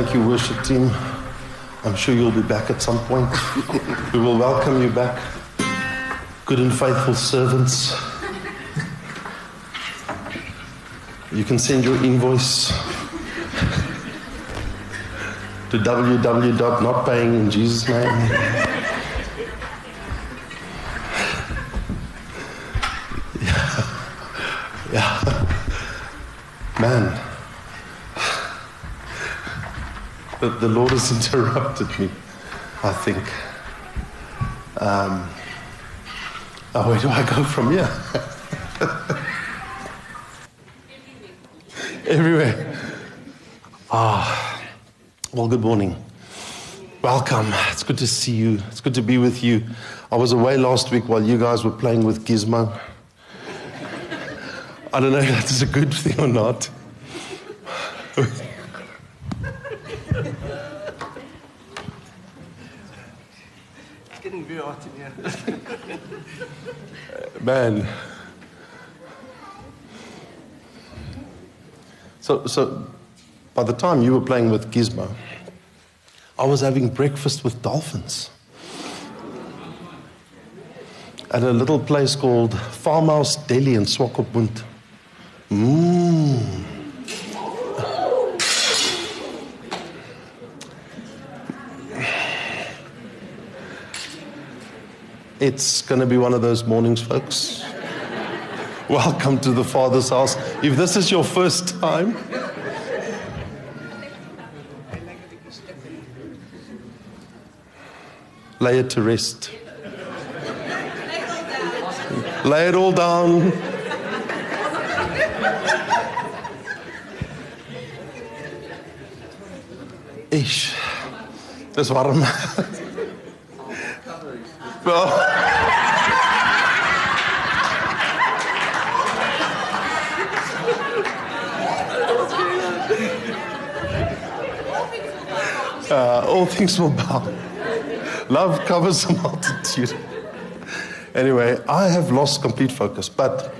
Thank you, worship team. I'm sure you'll be back at some point. We will welcome you back. Good and faithful servants. You can send your invoice to www.notpaying in Jesus' name. Yeah. Man. The Lord has interrupted me, I think. Where do I go from here? Everywhere. Well, good morning. Welcome. It's good to see you. It's good to be with you. I was away last week while you guys were playing with Gizmo. I don't know if that's a good thing or not. Man. So by the time you were playing with Gizmo, I was having breakfast with dolphins at a little place called Farmhouse Deli in Swakopmund. It's going to be one of those mornings, folks. Welcome to the Father's house. If this is your first time, lay it to rest. Lay it all down. Ish. Dis warm. All things will bow. Love covers a multitude. Anyway, I have lost complete focus, but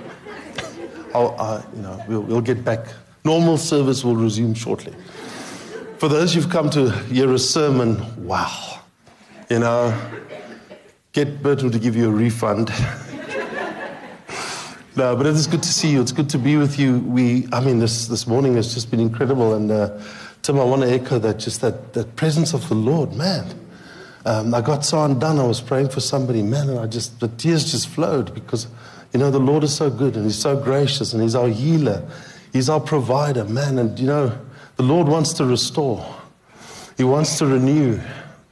we'll get back. Normal service will resume shortly. For those who've come to hear a sermon, wow, get Bertrand to give you a refund. No, but it is good to see you. It's good to be with you. This morning has just been incredible. And Tim, I want to echo that presence of the Lord, man. I got so undone. I was praying for somebody, man, and the tears just flowed because, the Lord is so good and He's so gracious and He's our healer. He's our provider, man. And, the Lord wants to restore. He wants to renew.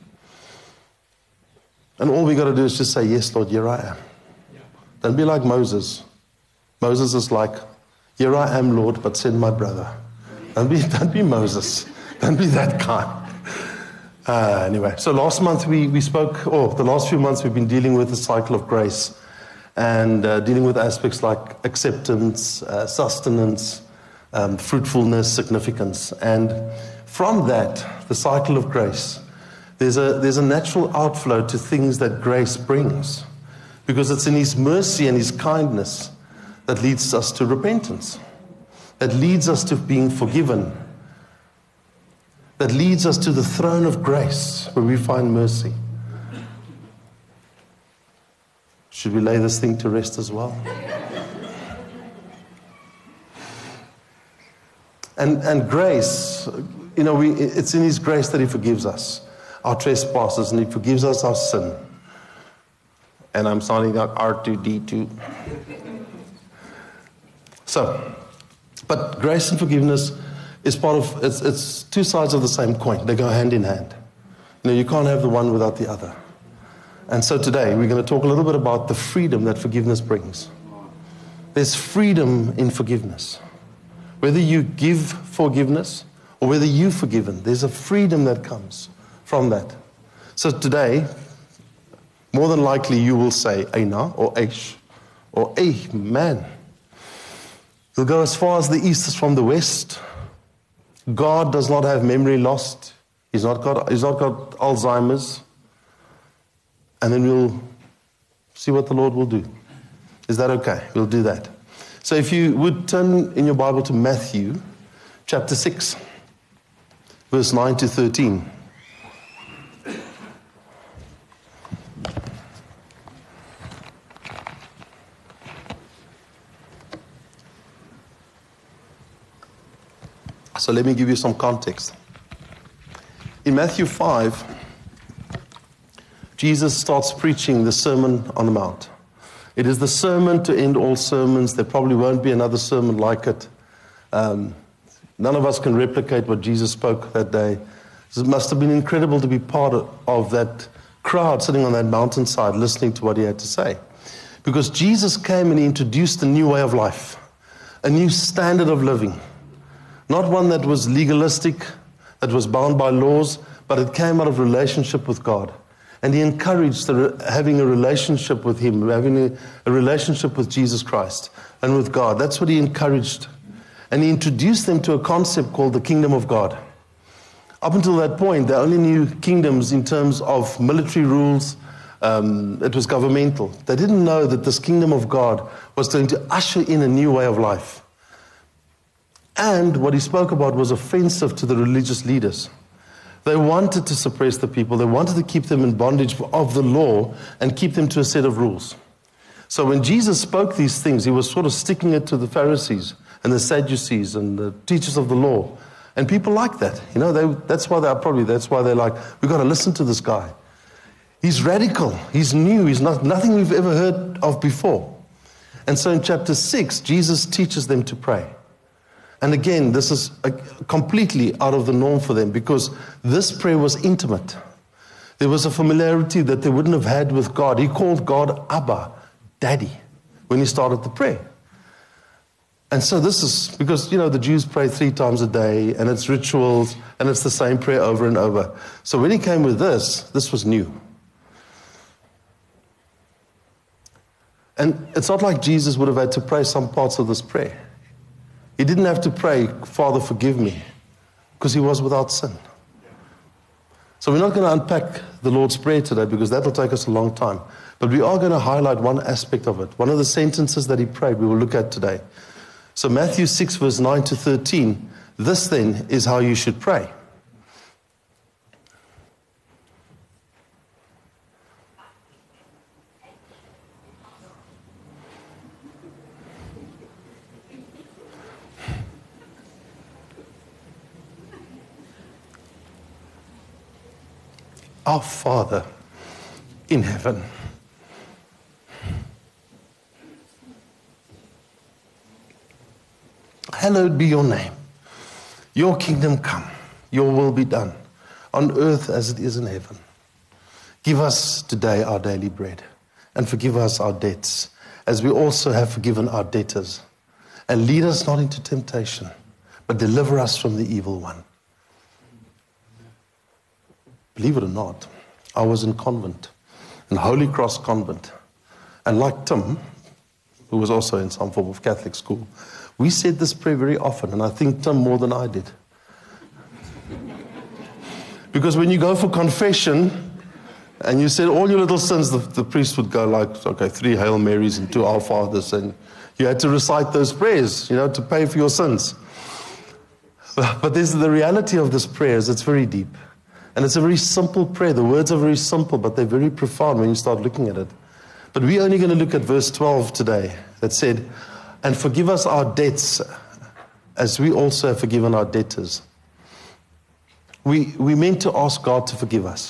And all we got to do is just say, yes, Lord, here I am. Don't be like Moses. Moses is like, here I am, Lord, but send my brother. Don't be Moses. Don't be that guy. Anyway, so last month we spoke, the last few months we've been dealing with the cycle of grace and dealing with aspects like acceptance, sustenance, fruitfulness, significance. And from that, the cycle of grace, there's a natural outflow to things that grace brings, because it's in His mercy and His kindness that leads us to repentance, that leads us to being forgiven, that leads us to the throne of grace where we find mercy. Should we lay this thing to rest as well? And grace, it's in His grace that He forgives us our trespasses, and He forgives us our sin. And I'm sounding like R2D2. So, but grace and forgiveness is part of, it's two sides of the same coin. They go hand in hand. You can't have the one without the other. And so today we're going to talk a little bit about the freedom that forgiveness brings. There's freedom in forgiveness. Whether you give forgiveness or whether you're forgiven, there's a freedom that comes from that. So today, more than likely you will say Eina or Eish or Amen. You'll go as far as the east is from the west. God does not have memory lost. He's not got Alzheimer's. And then we'll see what the Lord will do. Is that okay? We'll do that. So if you would turn in your Bible to Matthew chapter 6. verse 9 to 13. So let me give you some context. In Matthew 5, Jesus starts preaching the Sermon on the Mount. It is the sermon to end all sermons. There probably won't be another sermon like it. None of us can replicate what Jesus spoke that day. It must have been incredible to be part of that crowd sitting on that mountainside listening to what he had to say. Because Jesus came and he introduced a new way of life, a new standard of living. Not one that was legalistic, that was bound by laws, but it came out of relationship with God. And he encouraged having a relationship with him, having a relationship with Jesus Christ and with God. That's what he encouraged. And he introduced them to a concept called the kingdom of God. Up until that point, they only knew kingdoms in terms of military rules. It was governmental. They didn't know that this kingdom of God was going to usher in a new way of life. And what he spoke about was offensive to the religious leaders. They wanted to suppress the people. They wanted to keep them in bondage of the law and keep them to a set of rules. So when Jesus spoke these things, he was sort of sticking it to the Pharisees and the Sadducees and the teachers of the law. And people like that. You know, that's why they're like, we've got to listen to this guy. He's radical. He's new. He's nothing we've ever heard of before. And so in chapter 6, Jesus teaches them to pray. And again, this is completely out of the norm for them because this prayer was intimate. There was a familiarity that they wouldn't have had with God. He called God Abba, Daddy, when he started the prayer. And so this is because, you know, the Jews pray 3 times a day and it's rituals and it's the same prayer over and over. So when he came with this was new. And it's not like Jesus would have had to pray some parts of this prayer. He didn't have to pray, Father, forgive me, because he was without sin. So we're not going to unpack the Lord's Prayer today because that will take us a long time. But we are going to highlight one aspect of it. One of the sentences that he prayed we will look at today. So Matthew 6 verse 9 to 13, this then is how you should pray. Our Father in heaven, hallowed be your name. Your kingdom come, your will be done, on earth as it is in heaven. Give us today our daily bread, and forgive us our debts, as we also have forgiven our debtors. And lead us not into temptation, but deliver us from the evil one. Believe it or not, I was in convent, in Holy Cross Convent. And like Tim, who was also in some form of Catholic school, we said this prayer very often, and I think Tim more than I did. Because when you go for confession, and you said all your little sins, the priest would go like, okay, 3 Hail Marys and 2 Our Fathers, and you had to recite those prayers, to pay for your sins. But there's the reality of this prayer is it's very deep. And it's a very simple prayer. The words are very simple, but they're very profound when you start looking at it. But we're only going to look at verse 12 today that said, and forgive us our debts as we also have forgiven our debtors. We meant to ask God to forgive us.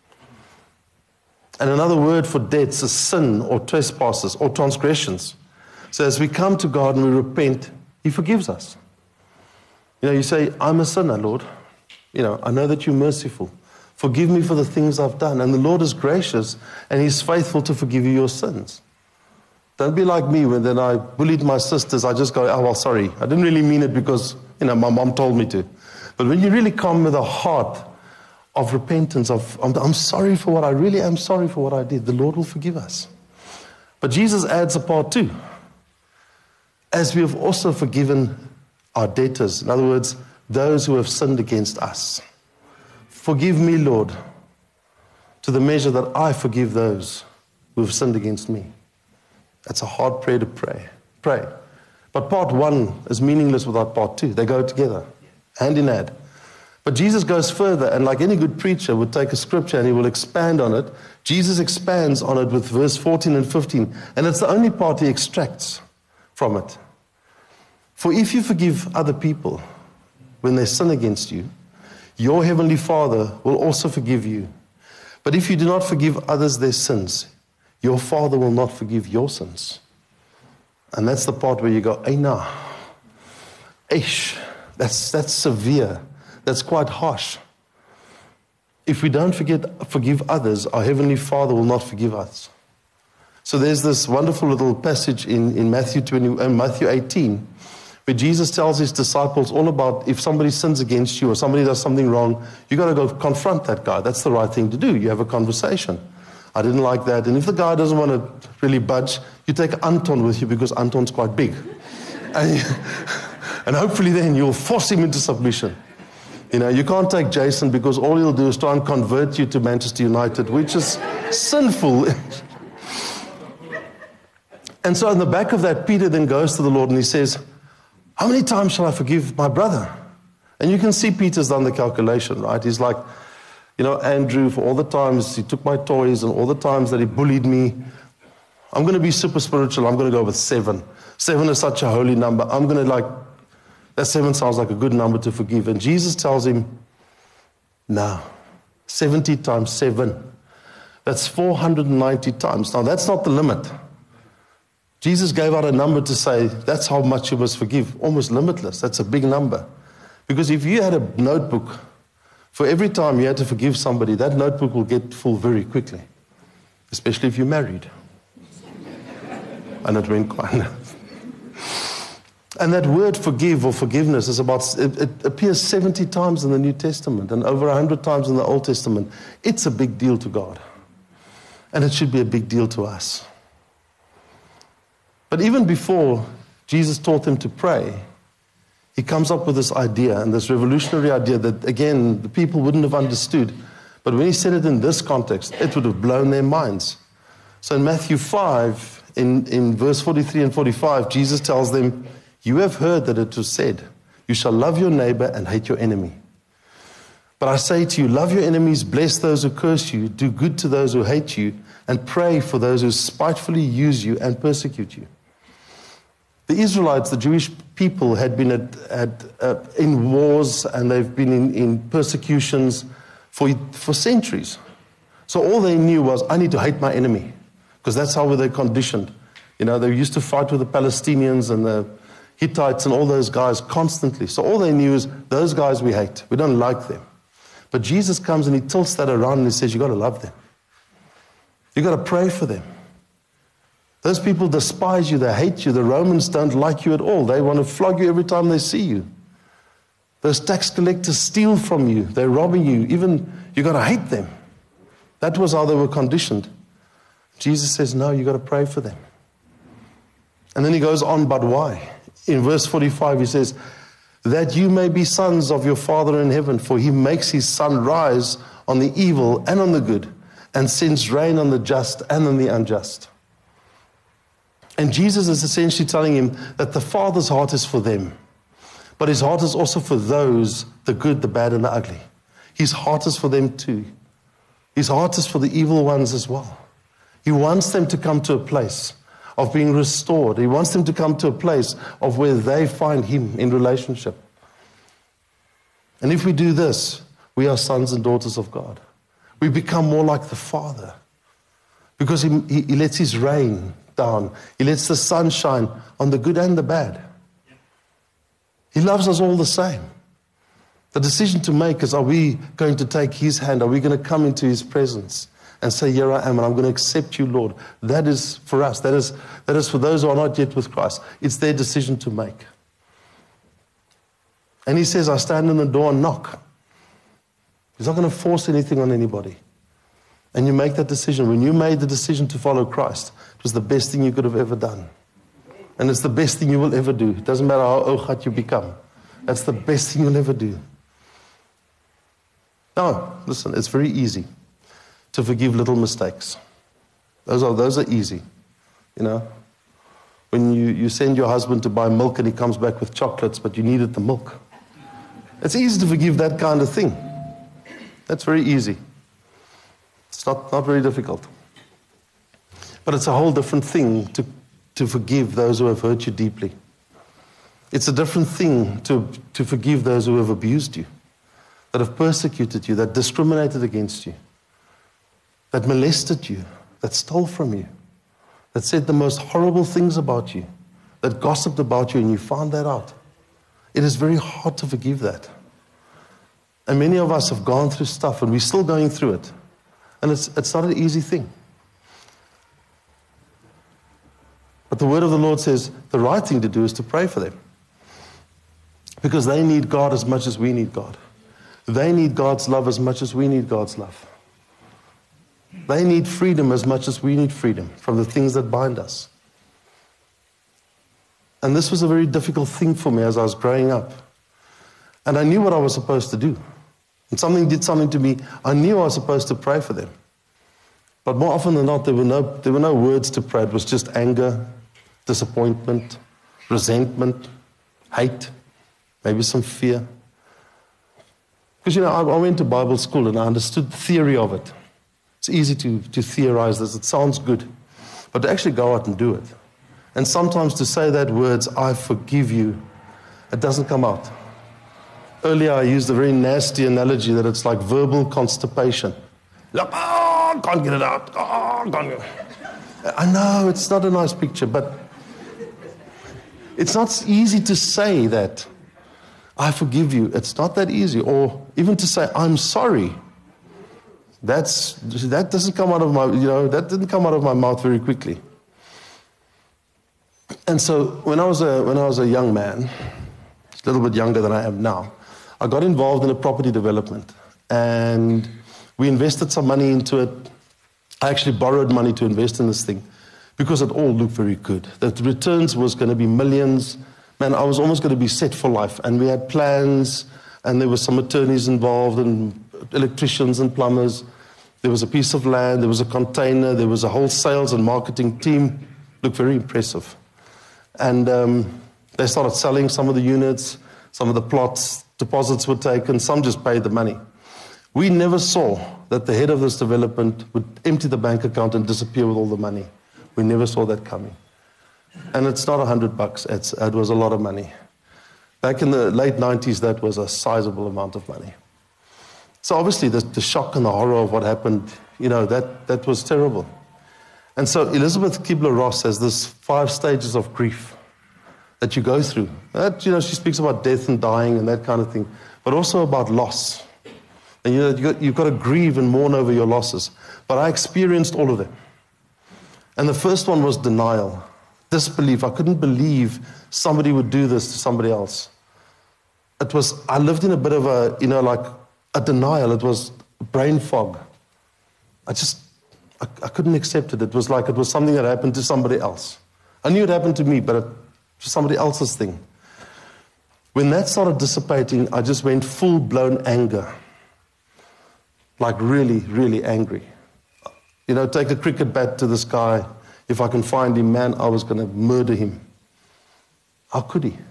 And another word for debts is sin or trespasses or transgressions. So as we come to God and we repent, he forgives us. You say, I'm a sinner, Lord. I know that you're merciful. Forgive me for the things I've done. And the Lord is gracious and he's faithful to forgive you your sins. Don't be like me when then I bullied my sisters. I just go, oh, well, sorry. I didn't really mean it because, my mom told me to. But when you really come with a heart of repentance, I'm sorry for what I really am sorry for what I did, the Lord will forgive us. But Jesus adds a part too. As we have also forgiven our debtors. In other words, those who have sinned against us. Forgive me, Lord, to the measure that I forgive those who have sinned against me. That's a hard prayer to pray. But part 1 is meaningless without part 2. They go together, hand in hand. But Jesus goes further, and like any good preacher would take a scripture and he will expand on it. Jesus expands on it with verse 14 and 15, and it's the only part he extracts from it. For if you forgive other people when they sin against you, your heavenly Father will also forgive you. But if you do not forgive others their sins, your Father will not forgive your sins. And that's the part where you go, Eina, Eish, that's severe. That's quite harsh. If we don't forgive others, our Heavenly Father will not forgive us. So there's this wonderful little passage in Matthew 18, where Jesus tells his disciples all about if somebody sins against you or somebody does something wrong, you got to go confront that guy. That's the right thing to do. You have a conversation. I didn't like that. And if the guy doesn't want to really budge, you take Anton with you because Anton's quite big. And hopefully then you'll force him into submission. You know, you can't take Jason because all he'll do is try and convert you to Manchester United, which is sinful. And so in the back of that, Peter then goes to the Lord and he says, how many times shall I forgive my brother? And you can see Peter's done the calculation, right? He's like, you know, Andrew, for all the times he took my toys and all the times that he bullied me, I'm going to be super spiritual. I'm going to go with 7. 7 is such a holy number. I'm going to that 7 sounds like a good number to forgive. And Jesus tells him, no, 70 times 7. That's 490 times. Now, that's not the limit. Jesus gave out a number to say, that's how much you must forgive. Almost limitless. That's a big number. Because if you had a notebook, for every time you had to forgive somebody, that notebook will get full very quickly. Especially if you're married. And it went quite... And that word forgive or forgiveness is it appears 70 times in the New Testament and over 100 times in the Old Testament. It's a big deal to God. And it should be a big deal to us. But even before Jesus taught them to pray, he comes up with this idea and this revolutionary idea that, again, the people wouldn't have understood. But when he said it in this context, it would have blown their minds. So in Matthew 5, in verse 43 and 45, Jesus tells them, you have heard that it was said, you shall love your neighbor and hate your enemy. But I say to you, love your enemies, bless those who curse you, do good to those who hate you, and pray for those who spitefully use you and persecute you. The Israelites, the Jewish people, had been in wars and they've been in persecutions for centuries. So all they knew was, I need to hate my enemy, because that's how they conditioned. You know, they used to fight with the Palestinians and the Hittites and all those guys constantly. So all they knew is, those guys we hate. We don't like them. But Jesus comes and he tilts that around and he says, you've got to love them. You've got to pray for them. Those people despise you. They hate you. The Romans don't like you at all. They want to flog you every time they see you. Those tax collectors steal from you. They're robbing you. Even you've got to hate them. That was how they were conditioned. Jesus says, no, you've got to pray for them. And then he goes on, but why? In verse 45, he says, that you may be sons of your Father in heaven, for he makes his sun rise on the evil and on the good, and sends rain on the just and on the unjust. And Jesus is essentially telling him that the Father's heart is for them, but his heart is also for those, the good, the bad, and the ugly. His heart is for them too. His heart is for the evil ones as well. He wants them to come to a place of being restored. He wants them to come to a place of where they find him in relationship. And if we do this, we are sons and daughters of God. We become more like the Father, because he lets his rain down. He lets the sun shine on the good and the bad. He loves us all the same. The decision to make is, are we going to take his hand? Are we going to come into his presence and say, here I am, and I'm going to accept you, Lord? That is for us. That is for those who are not yet with Christ. It's their decision to make. And he says, I stand in the door and knock. He's not going to force anything on anybody. And you make that decision. When you made the decision to follow Christ, it was the best thing you could have ever done. And it's the best thing you will ever do. It doesn't matter how ogat you become. That's the best thing you'll ever do. Now, listen, it's very easy to forgive little mistakes. Those are easy. You know, when you send your husband to buy milk and he comes back with chocolates, but you needed the milk. It's easy to forgive that kind of thing. That's very easy. It's not very difficult. But it's a whole different thing to forgive those who have hurt you deeply. It's a different thing to forgive those who have abused you, that have persecuted you, that discriminated against you, that molested you, that stole from you, that said the most horrible things about you, that gossiped about you, and you found that out. It is very hard to forgive that. And many of us have gone through stuff, and we're still going through it. And it's not an easy thing. But the word of the Lord says the right thing to do is to pray for them. Because they need God as much as we need God. They need God's love as much as we need God's love. They need freedom as much as we need freedom from the things that bind us. And this was a very difficult thing for me as I was growing up. And I knew what I was supposed to do. When something did something to me, I knew I was supposed to pray for them. But more often than not, there were no words to pray. It was just anger, disappointment, resentment, hate, maybe some fear. Because, I went to Bible school and I understood the theory of it. It's easy to theorize this. It sounds good. But to actually go out and do it. And sometimes to say that words, I forgive you, it doesn't come out. Earlier I used a very nasty analogy that it's like verbal constipation. Like, oh, can't get it out. Oh, can't get it. I know it's not a nice picture, but it's not easy to say that. I forgive you. It's not that easy. Or even to say, I'm sorry. That doesn't come out of my, that didn't come out of my mouth very quickly. And so when I was a young man, a little bit younger than I am now, I got involved in a property development. And we invested some money into it. I actually borrowed money to invest in this thing because it all looked very good. The returns was going to be millions. Man, I was almost going to be set for life. And we had plans, and there were some attorneys involved, and electricians and plumbers. There was a piece of land, there was a container, there was a whole sales and marketing team. Looked very impressive. And they started selling some of the units, some of the plots, deposits were taken, some just paid the money. We never saw that the head of this development would empty the bank account and disappear with all the money. We never saw that coming. And it's not $100, it was a lot of money. Back in the late 90s, that was a sizable amount of money. So obviously the shock and the horror of what happened, that was terrible. And so Elizabeth Kubler-Ross has this 5 stages of grief that you go through. That, she speaks about death and dying and that kind of thing, but also about loss. And you've got to grieve and mourn over your losses. But I experienced all of them. And the first one was denial, disbelief. I couldn't believe somebody would do this to somebody else. I lived in a bit of a, a denial. It was brain fog. I couldn't accept it. It was like it was something that happened to somebody else. I knew it happened to me, but it was somebody else's thing. When that started dissipating, I just went full-blown anger. Like really, really angry. Take a cricket bat to this guy. If I can find him, man, I was going to murder him. How could he?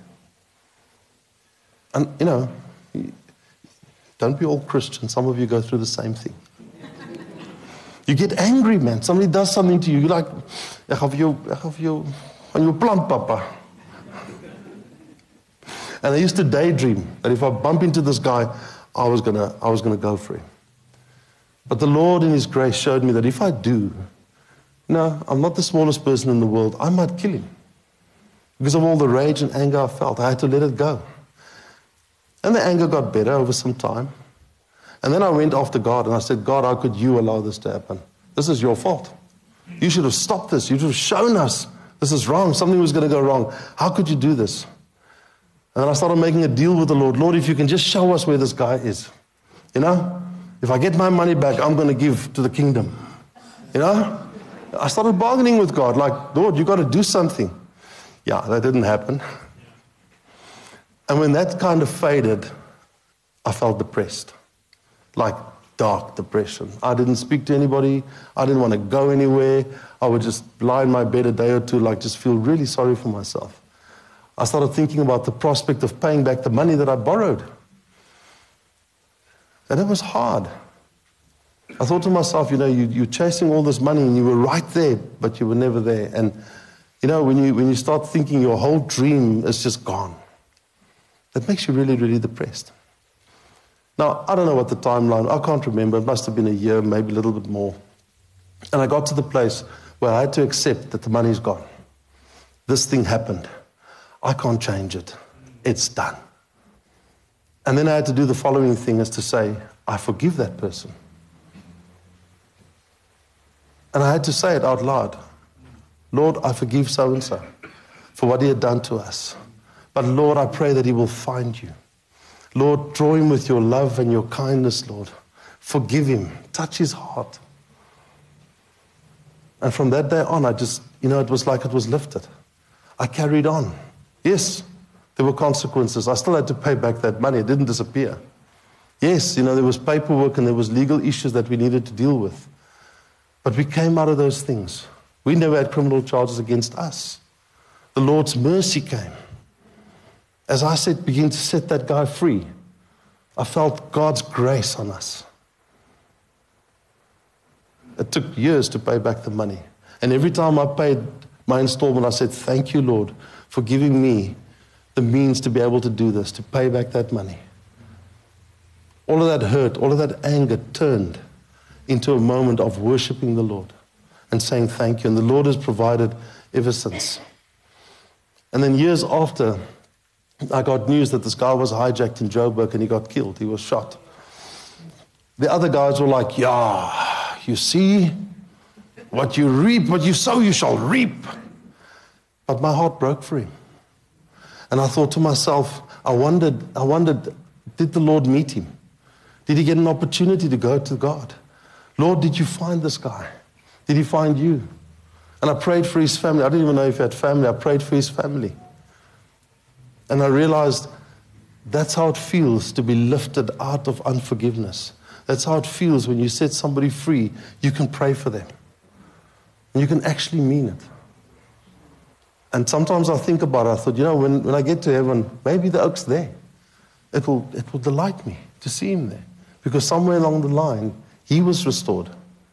And, don't be all Christian. Some of you go through the same thing. You get angry, man. Somebody does something to you. You're like, ek have you on your plant, papa. And I used to daydream that if I bump into this guy, I was gonna go for him. But the Lord in His grace showed me that if I do, I'm not the smallest person in the world. I might kill him. Because of all the rage and anger I felt, I had to let it go. And the anger got better over some time. And then I went after God and I said, God, how could you allow this to happen? This is your fault. You should have stopped this. You should have shown us this is wrong. Something was going to go wrong. How could you do this? And then I started making a deal with the Lord. Lord, if you can just show us where this guy is. If I get my money back, I'm going to give to the kingdom. I started bargaining with God, like, Lord, you got to do something. Yeah, that didn't happen. And when that kind of faded, I felt depressed. Like dark depression. I didn't speak to anybody. I didn't want to go anywhere. I would just lie in my bed a day or two, like just feel really sorry for myself. I started thinking about the prospect of paying back the money that I borrowed. And it was hard. I thought to myself, you're chasing all this money and you were right there, but you were never there. And, when you start thinking your whole dream is just gone, that makes you really, really depressed. Now, I don't know what the timeline, I can't remember. It must have been a year, maybe a little bit more. And I got to the place where I had to accept that the money's gone. This thing happened. I can't change it. It's done. And then I had to do the following thing, is to say, I forgive that person. And I had to say it out loud. Lord, I forgive so-and-so for what he had done to us. But Lord, I pray that he will find you. Lord, draw him with your love and your kindness, Lord. Forgive him. Touch his heart. And from that day on, I just, it was like it was lifted. I carried on. Yes, there were consequences. I still had to pay back that money. It didn't disappear. Yes, there was paperwork and there was legal issues that we needed to deal with. But we came out of those things. We never had criminal charges against us. The Lord's mercy came. As I said, begin to set that guy free, I felt God's grace on us. It took years to pay back the money. And every time I paid my installment, I said, thank you, Lord, for giving me the means to be able to do this, to pay back that money. All of that hurt, all of that anger turned into a moment of worshiping the Lord and saying thank you. And the Lord has provided ever since. And then years after, I got news that this guy was hijacked in Joburg and he got killed. He was shot. The other guys were like, yeah, you see, what you reap, what you sow, you shall reap. But my heart broke for him. And I thought to myself, I wondered, did the Lord meet him? Did he get an opportunity to go to God? Lord, did you find this guy? Did he find you? And I prayed for his family. I didn't even know if he had family. I prayed for his family. And I realized that's how it feels to be lifted out of unforgiveness. That's how it feels when you set somebody free. You can pray for them. And you can actually mean it. And sometimes I think about it. I thought, when I get to heaven, maybe the oak's there. It will delight me to see him there. Because somewhere along the line, he was restored.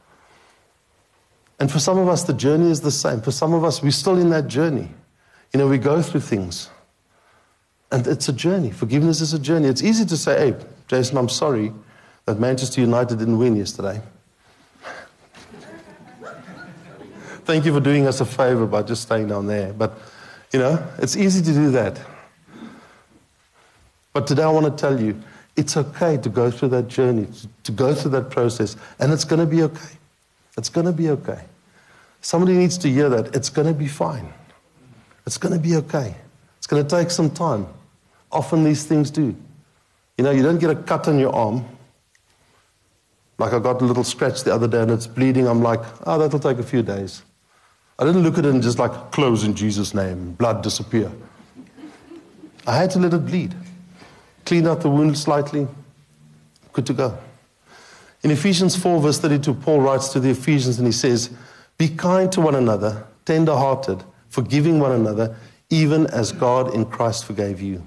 And for some of us, the journey is the same. For some of us, we're still in that journey. We go through things. And it's a journey. Forgiveness is a journey. It's easy to say, hey, Jason, I'm sorry that Manchester United didn't win yesterday. Thank you for doing us a favor by just staying down there. But, it's easy to do that. But today I want to tell you, it's okay to go through that journey, to go through that process, and it's going to be okay. It's going to be okay. Somebody needs to hear that. It's going to be fine. It's going to be okay. It's going to take some time. Often these things do. You don't get a cut on your arm. Like I got a little scratch the other day and it's bleeding. I'm like, that'll take a few days. I didn't look at it and just like, close in Jesus' name, blood disappear. I had to let it bleed. Clean out the wound slightly. Good to go. In Ephesians 4 verse 32, Paul writes to the Ephesians and he says, be kind to one another, tender-hearted, forgiving one another, even as God in Christ forgave you.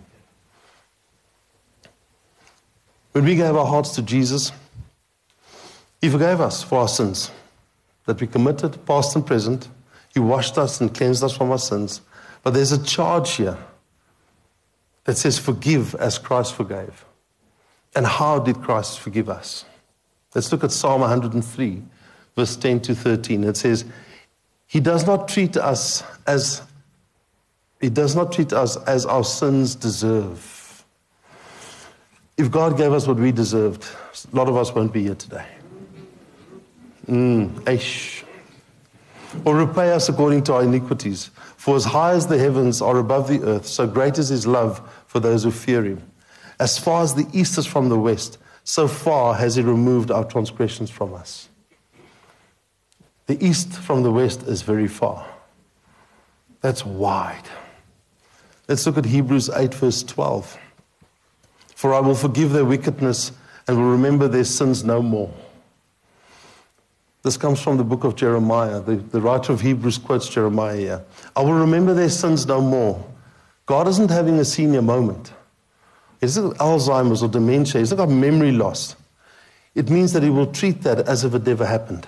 When we gave our hearts to Jesus, he forgave us for our sins that we committed, past and present. He washed us and cleansed us from our sins. But there's a charge here that says forgive as Christ forgave. And how did Christ forgive us? Let's look at Psalm 103, verse 10 to 13. It says, He does not treat us as our sins deserve. If God gave us what we deserved, a lot of us won't be here today. Or repay us according to our iniquities. For as high as the heavens are above the earth, so great is his love for those who fear him. As far as the east is from the west, so far has he removed our transgressions from us. The east from the west is very far. That's wide. Let's look at Hebrews 8 verse 12. For I will forgive their wickedness and will remember their sins no more. This comes from the book of Jeremiah. The writer of Hebrews quotes Jeremiah here. I will remember their sins no more. God isn't having a senior moment. He doesn't have Alzheimer's or dementia. He's not got memory loss. it means that he will treat that as if it never happened.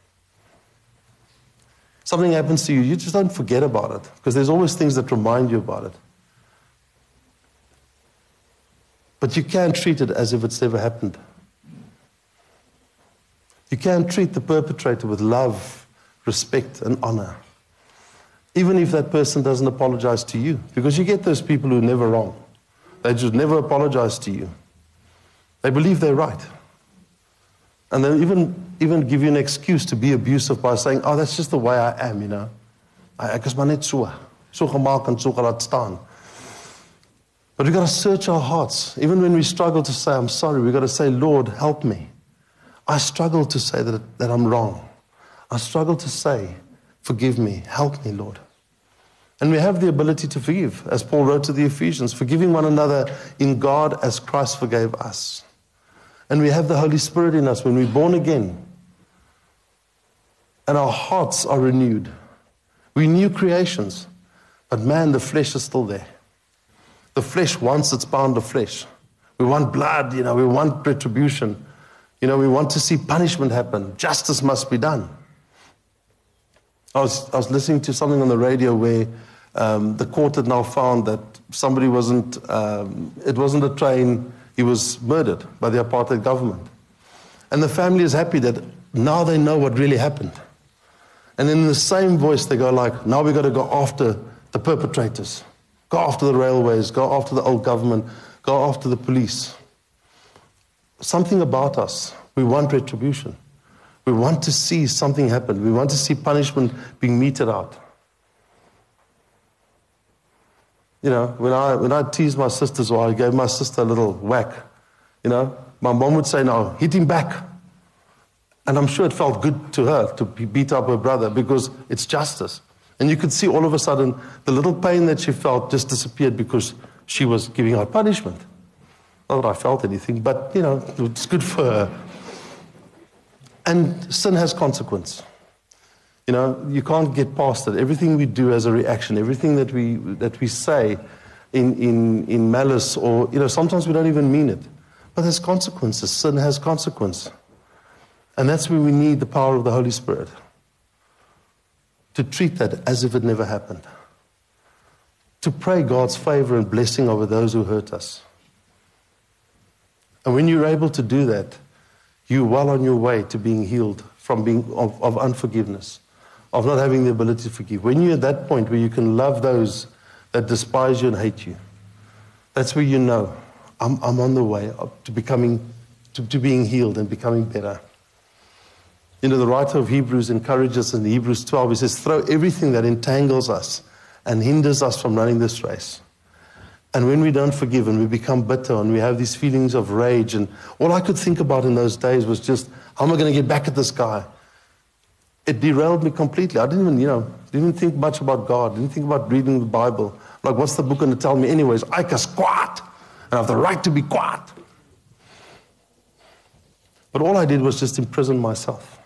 Something happens to you, you just don't forget about it, because there's always things that remind you about it. But you can treat it as if it's never happened. You can treat the perpetrator with love, respect, and honor, even if that person doesn't apologize to you, because you get those people who are never wrong. They just never apologize to you. They believe they're right. And they'll even give you an excuse to be abusive by saying, oh, that's just the way I am, you know. Ek is maar net so gemaak en so gelaat staan. But we've got to search our hearts. Even when we struggle to say, I'm sorry, we've got to say, Lord, help me. I struggle to say that I'm wrong. I struggle to say, forgive me, help me, Lord. And we have the ability to forgive, as Paul wrote to the Ephesians, forgiving one another in God as Christ forgave us. And we have the Holy Spirit in us when we're born again. And our hearts are renewed. We're new creations. But man, the flesh is still there. The flesh wants its pound of flesh. We want blood, you know, we want retribution. You know, we want to see punishment happen. Justice must be done. I was listening to something on the radio where the court had now found that somebody wasn't, it wasn't a train, he was murdered by the apartheid government. And the family is happy that now they know what really happened. And in the same voice they go like, now we've got to go after the perpetrators. Go after the railways, go after the old government, go after the police. Something about us, we want retribution. We want to see something happen. We want to see punishment being meted out. You know, when I teased my sisters or I gave my sister a little whack, you know, my mom would say, no, hit him back. And I'm sure it felt good to her to beat up her brother because it's justice. And you could see all of a sudden the little pain that she felt just disappeared because she was giving out punishment. Not that I felt anything, but, you know, it's good for her. And sin has consequence. You know, you can't get past it. Everything we do has a reaction. Everything that we say in malice or, you know, sometimes we don't even mean it. But there's consequences. Sin has consequence. And that's where we need the power of the Holy Spirit to treat that as if it never happened. To pray God's favor and blessing over those who hurt us. And when you're able to do that, you're well on your way to being healed from being of unforgiveness, of not having the ability to forgive. When you're at that point where you can love those that despise you and hate you, that's where you know, I'm on the way to being healed and becoming better. You know, the writer of Hebrews encourages us in Hebrews 12. He says, throw everything that entangles us and hinders us from running this race. And when we don't forgive and we become bitter and we have these feelings of rage, and all I could think about in those days was just, how am I going to get back at this guy? It derailed me completely. I didn't even think much about God. Didn't think about reading the Bible. Like, what's the book going to tell me anyways? I can squat, and I have the right to be quiet. But all I did was just imprison myself.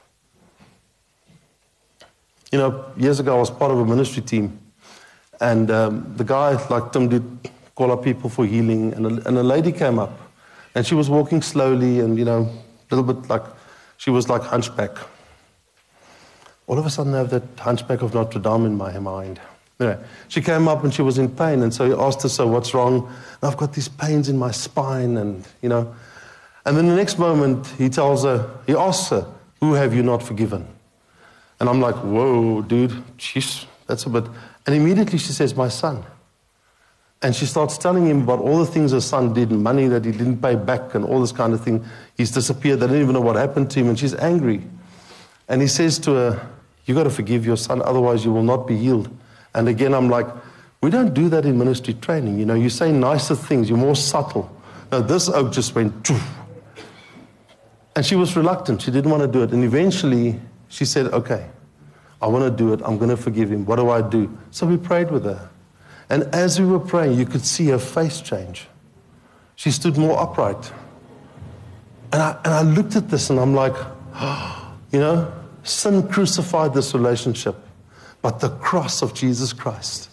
You know, years ago I was part of a ministry team, and the guy, like Tim did, call up people for healing, and a lady came up, and she was walking slowly, and, you know, a little bit like, she was like hunchback. All of a sudden I have that hunchback of Notre Dame in my mind. Anyway, she came up and she was in pain, and so he asked her, so what's wrong? And I've got these pains in my spine, and, you know, and then the next moment he asks her, who have you not forgiven? And I'm like, whoa, dude, jeez, that's a bit. And immediately she says, my son. And she starts telling him about all the things her son did, and money that he didn't pay back and all this kind of thing. He's disappeared. They don't even know what happened to him, and she's angry. And he says to her, you got to forgive your son, otherwise you will not be healed. And again, I'm like, we don't do that in ministry training. You know, you say nicer things, you're more subtle. No, this oak just went, Choo. And she was reluctant. She didn't want to do it. And eventually she said, okay, I want to do it. I'm going to forgive him. What do I do? So we prayed with her. And as we were praying, you could see her face change. She stood more upright. And I looked at this and I'm like, oh, you know, sin crucified this relationship, but the cross of Jesus Christ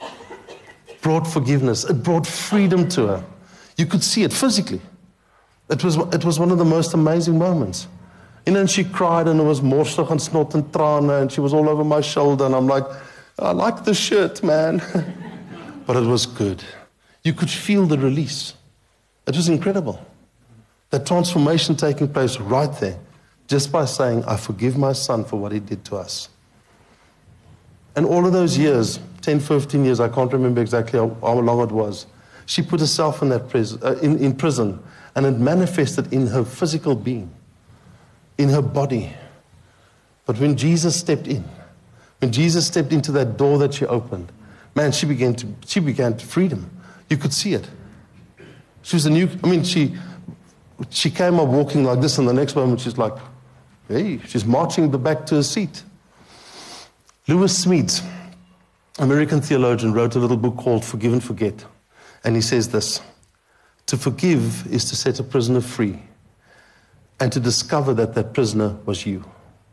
brought forgiveness. It brought freedom to her. You could see it physically. It was one of the most amazing moments. And she cried, and it was morsig and snot and trane, and she was all over my shoulder, and I'm like, I like the shirt, man. But it was good. You could feel the release. It was incredible. That transformation taking place right there, just by saying, I forgive my son for what he did to us. And all of those years, 10, 15 years, I can't remember exactly how long it was, she put herself in that in prison, and it manifested in her physical being, in her body. But when Jesus stepped in, when Jesus stepped into that door that she opened, man, she began to freedom. You could see it. She was she came up walking like this, and the next moment she's like, hey, she's marching back to her seat. Lewis Smedes, American theologian, wrote a little book called Forgive and Forget. And he says this: to forgive is to set a prisoner free, and to discover that that prisoner was you.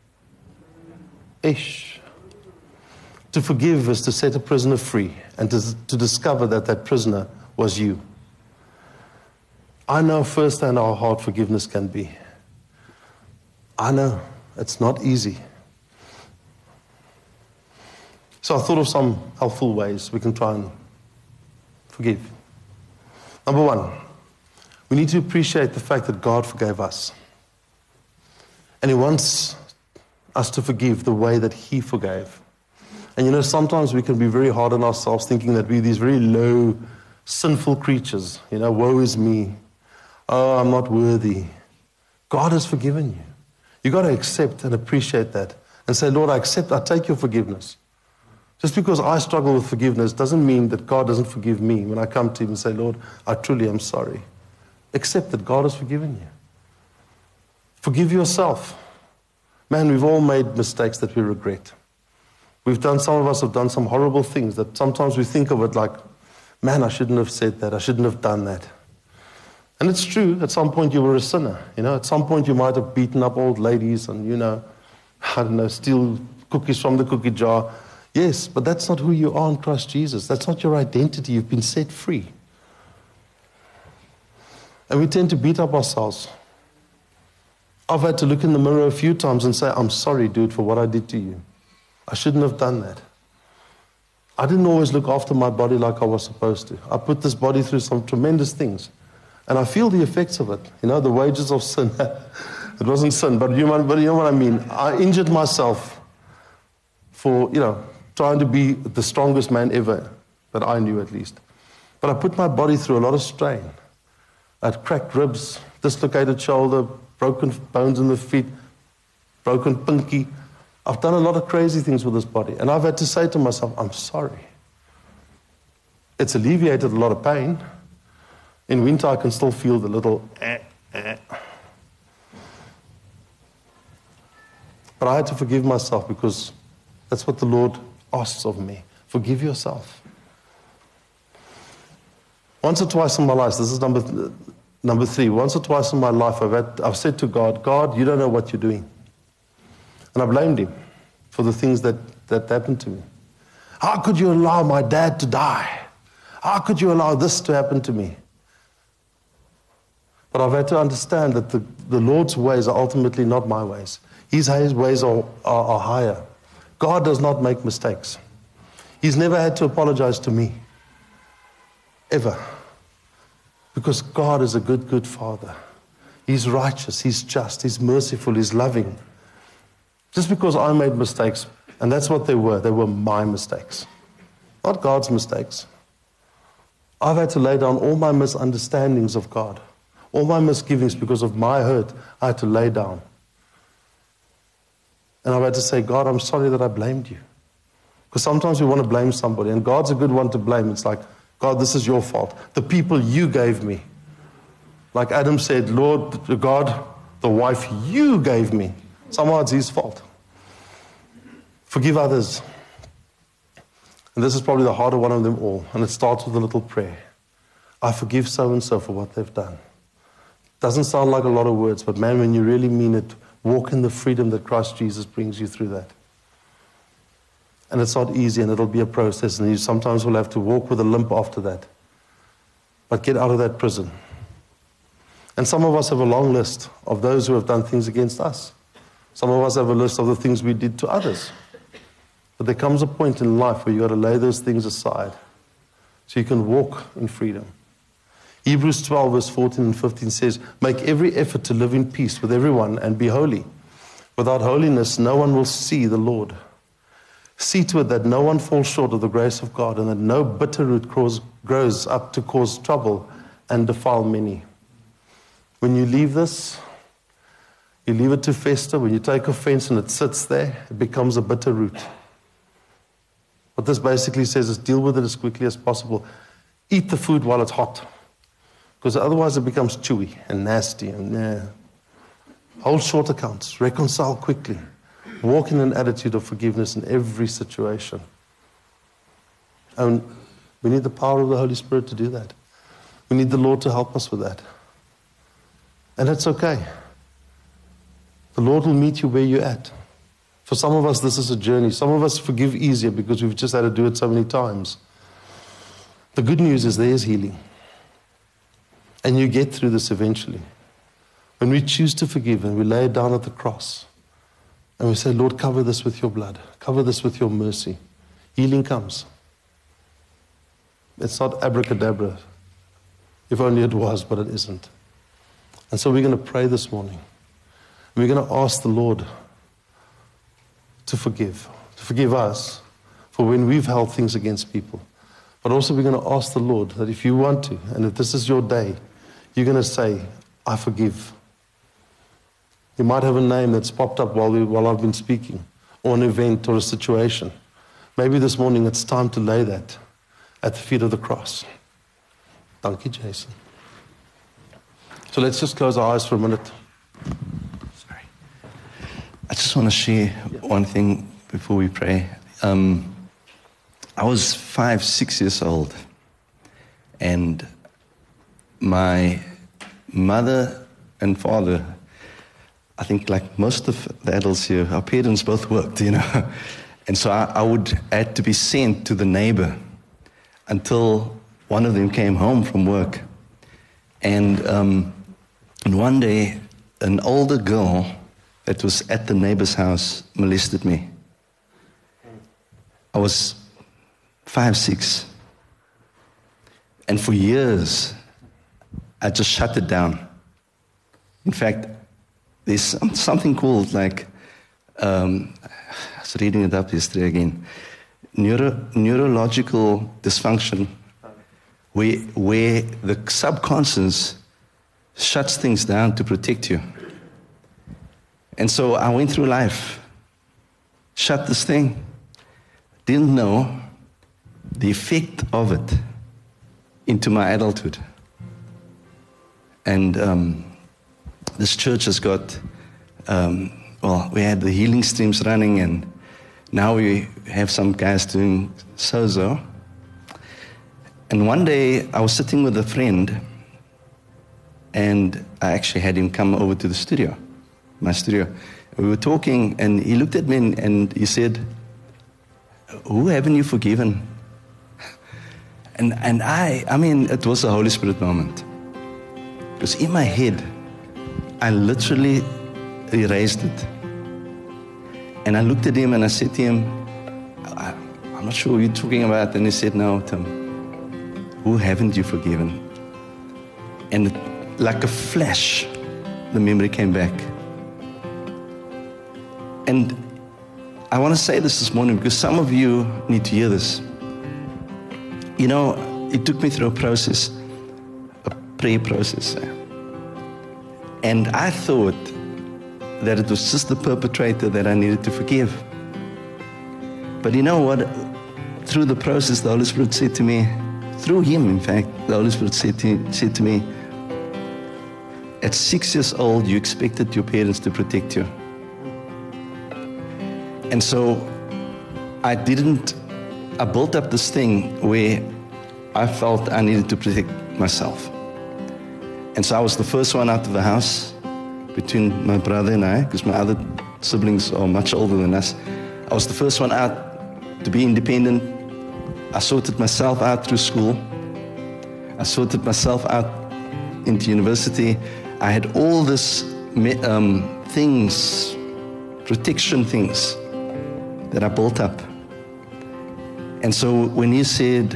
Ish. To forgive is to set a prisoner free, and to discover that that prisoner was you. I know firsthand how hard forgiveness can be. I know it's not easy. So I thought of some helpful ways we can try and forgive. Number one, we need to appreciate the fact that God forgave us. And He wants us to forgive the way that He forgave. And sometimes we can be very hard on ourselves, thinking that we're these very low, sinful creatures. Woe is me. Oh, I'm not worthy. God has forgiven you. You've got to accept and appreciate that and say, Lord, I take your forgiveness. Just because I struggle with forgiveness doesn't mean that God doesn't forgive me when I come to Him and say, Lord, I truly am sorry. Accept that God has forgiven you. Forgive yourself. Man, we've all made mistakes that we regret. Some of us have done some horrible things that sometimes we think of it like, man, I shouldn't have said that. I shouldn't have done that. And it's true, at some point you were a sinner. At some point you might have beaten up old ladies and, steal cookies from the cookie jar. Yes, but that's not who you are in Christ Jesus. That's not your identity. You've been set free. And we tend to beat up ourselves. I've had to look in the mirror a few times and say, I'm sorry, dude, for what I did to you. I shouldn't have done that. I didn't always look after my body like I was supposed to. I put this body through some tremendous things. And I feel the effects of it. The wages of sin. It wasn't sin, but you know what I mean. I injured myself for, trying to be the strongest man ever, that I knew at least. But I put my body through a lot of strain. I had cracked ribs, dislocated shoulder, broken bones in the feet, broken pinky. I've done a lot of crazy things with this body. And I've had to say to myself, I'm sorry. It's alleviated a lot of pain. In winter, I can still feel the little But I had to forgive myself because that's what the Lord asks of me. Forgive yourself. Once or twice in my life, this is number three. Once or twice in my life, I've said to God, God, you don't know what you're doing. And I blamed Him for the things that happened to me. How could you allow my dad to die? How could you allow this to happen to me? But I've had to understand that the Lord's ways are ultimately not my ways. His ways are higher. God does not make mistakes. He's never had to apologize to me. Ever. Because God is a good, good Father. He's righteous, He's just, He's merciful, He's loving. Just because I made mistakes, and that's what they were my mistakes. Not God's mistakes. I've had to lay down all my misunderstandings of God. All my misgivings because of my hurt, I had to lay down. And I've had to say, God, I'm sorry that I blamed you. Because sometimes we want to blame somebody, and God's a good one to blame. It's like, God, this is your fault. The people you gave me. Like Adam said, Lord, God, the wife you gave me. Somehow it's his fault. Forgive others. And this is probably the harder one of them all. And it starts with a little prayer. I forgive so-and-so for what they've done. Doesn't sound like a lot of words, but man, when you really mean it, walk in the freedom that Christ Jesus brings you through that. And it's not easy, and it'll be a process, and you sometimes will have to walk with a limp after that. But get out of that prison. And some of us have a long list of those who have done things against us. Some of us have a list of the things we did to others. But there comes a point in life where you've got to lay those things aside so you can walk in freedom. Hebrews 12 verse 14 and 15 says, make every effort to live in peace with everyone and be holy. Without holiness, no one will see the Lord. See to it that no one falls short of the grace of God and that no bitter root grows up to cause trouble and defile many. When you leave this, you leave it to fester. When you take offense and it sits there, it becomes a bitter root. What this basically says is deal with it as quickly as possible. Eat the food while it's hot, because otherwise it becomes chewy and nasty. And hold short accounts. Reconcile quickly. Walk in an attitude of forgiveness in every situation. And we need the power of the Holy Spirit to do that. We need the Lord to help us with that. And that's okay. The Lord will meet you where you're at. For some of us, this is a journey. Some of us forgive easier because we've just had to do it so many times. The good news is there is healing. And you get through this eventually. When we choose to forgive and we lay it down at the cross, and we say, Lord, cover this with your blood. Cover this with your mercy. Healing comes. It's not abracadabra. If only it was, but it isn't. And so we're going to pray this morning. We're going to ask the Lord to forgive us for when we've held things against people. But also we're going to ask the Lord that if you want to, and if this is your day, you're going to say, I forgive. You might have a name that's popped up while I've been speaking, or an event or a situation. Maybe this morning it's time to lay that at the feet of the cross. Thank you, Jason. So let's just close our eyes for a minute. Sorry. I just want to share one thing before we pray. I was 5, 6 years old, and my mother and father, I think like most of the adults here, our parents both worked, And so I had to be sent to the neighbor until one of them came home from work. And one day, an older girl that was at the neighbor's house molested me. I was 5, 6. And for years, I just shut it down. In fact, there's something called like, I was reading it up yesterday again, neurological dysfunction, where the subconscious shuts things down to protect you. And so I went through life, shut this thing, didn't know the effect of it into my adulthood. And this church has got, we had the healing streams running, and now we have some guys doing sozo. And one day I was sitting with a friend, and I actually had him come over to the studio, my studio. We were talking, and he looked at me and he said, "Who haven't you forgiven?" And I mean, it was a Holy Spirit moment. Because in my head, I literally erased it. And I looked at him and I said to him, "I'm not sure what you're talking about." And he said, "No, Tim, who haven't you forgiven?" And like a flash, the memory came back. And I want to say this morning because some of you need to hear this. It took me through a prayer process. And I thought that it was just the perpetrator that I needed to forgive. But you know what? Through the process, the Holy Spirit said to me, through him, in fact, the Holy Spirit said to me, at 6 years old, you expected your parents to protect you. And so I built up this thing where I felt I needed to protect myself. And so I was the first one out of the house between my brother and I, because my other siblings are much older than us. I was the first one out to be independent. I sorted myself out through school. I sorted myself out into university. I had all this things, protection things that I built up. And so when you said,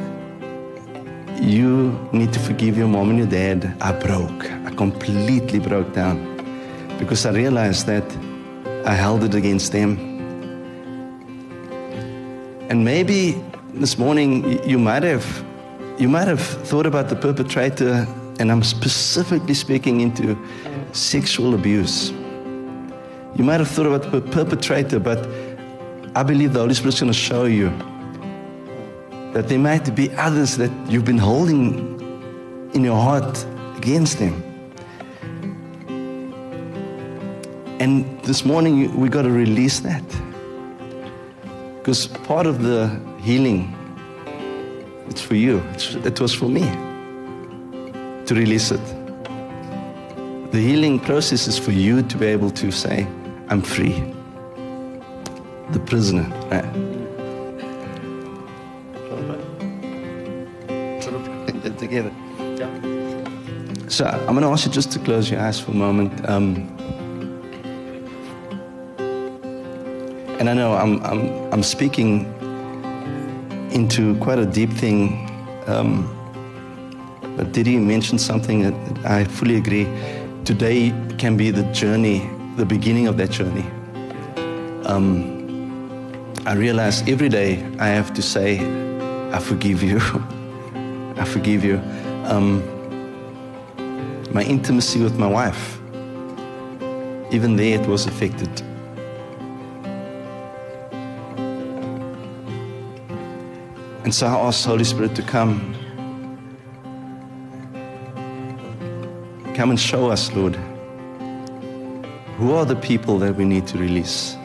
you need to forgive your mom and your dad, I broke. I completely broke down because I realized that I held it against them. And maybe this morning you might have thought about the perpetrator, and I'm specifically speaking into sexual abuse. You might have thought about the perpetrator, but I believe the Holy Spirit's going to show you that there might be others that you've been holding in your heart against them. And this morning, we got to release that. Because part of the healing, it's for you. It was for me to release it. The healing process is for you to be able to say, I'm free. The prisoner, right? Together. So I'm going to ask you just to close your eyes for a moment. And I know I'm speaking into quite a deep thing, but Didi mentioned something that I fully agree. Today can be the journey, the beginning of that journey. I realize every day I have to say, I forgive you. I forgive you. My intimacy with my wife, even there it was affected. And so I asked Holy Spirit to come and show us, Lord, who are the people that we need to release.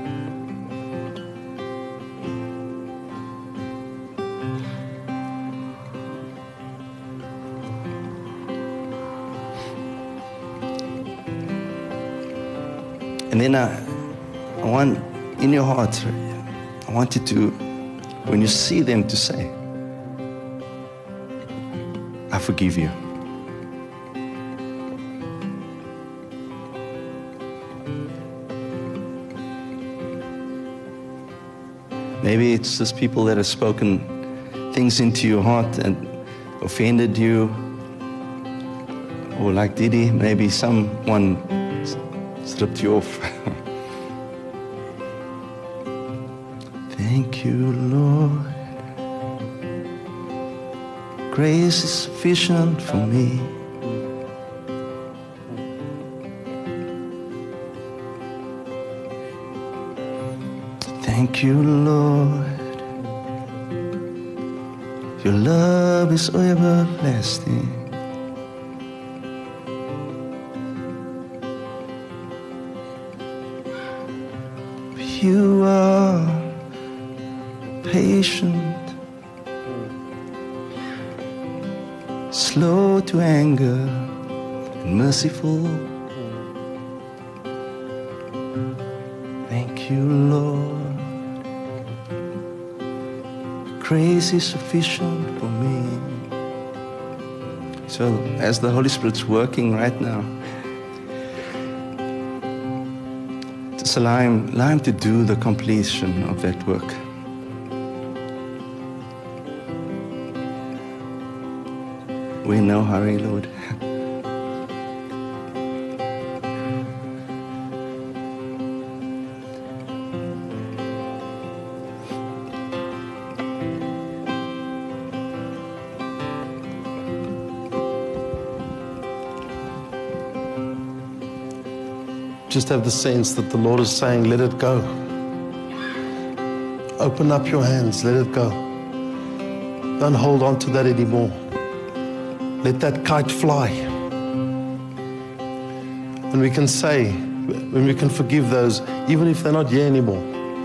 And then I want, in your heart, I want you to, when you see them, to say, I forgive you. Maybe it's just people that have spoken things into your heart and offended you. Or like Didi, maybe someone stripped you off. Thank you, Lord. Grace is sufficient for me. Thank you, Lord. Your love is everlasting. You are patient, slow to anger, and merciful. Thank you, Lord. Grace is sufficient for me. So, as the Holy Spirit's working right now, just allow him to do the completion of that work. We're in no hurry, Lord. Just have the sense that the Lord is saying, let it go. Open up your hands, let it go. Don't hold on to that anymore. Let that kite fly. And we can say, when we can forgive those, even if they're not here anymore.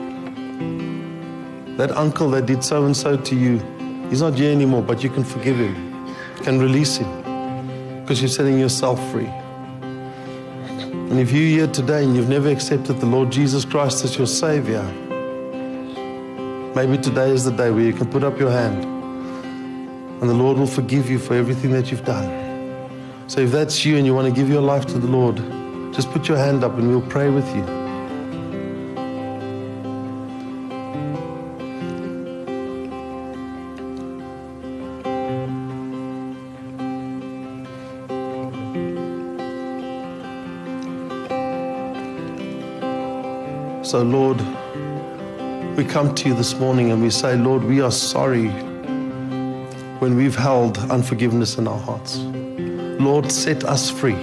That uncle that did so and so to you, he's not here anymore, but you can forgive him. You can release him because you're setting yourself free. And if you're here today and you've never accepted the Lord Jesus Christ as your Savior, maybe today is the day where you can put up your hand and the Lord will forgive you for everything that you've done. So if that's you and you want to give your life to the Lord, just put your hand up and we'll pray with you. So Lord, we come to you this morning and we say, Lord, we are sorry when we've held unforgiveness in our hearts. Lord, set us free.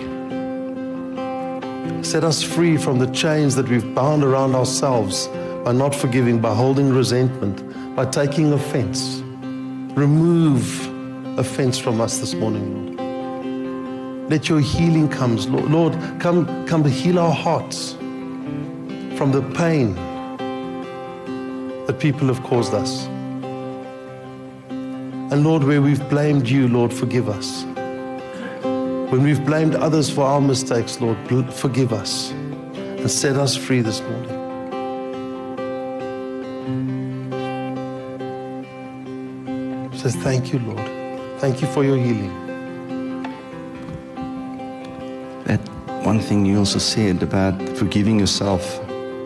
Set us free from the chains that we've bound around ourselves by not forgiving, by holding resentment, by taking offense. Remove offense from us this morning, Lord. Let your healing come, Lord. Lord, come to heal our hearts from the pain that people have caused us. And Lord, where we've blamed you, Lord, forgive us. When we've blamed others for our mistakes, Lord, forgive us and set us free this morning. Says, thank you, Lord. Thank you for your healing. That one thing you also said about forgiving yourself.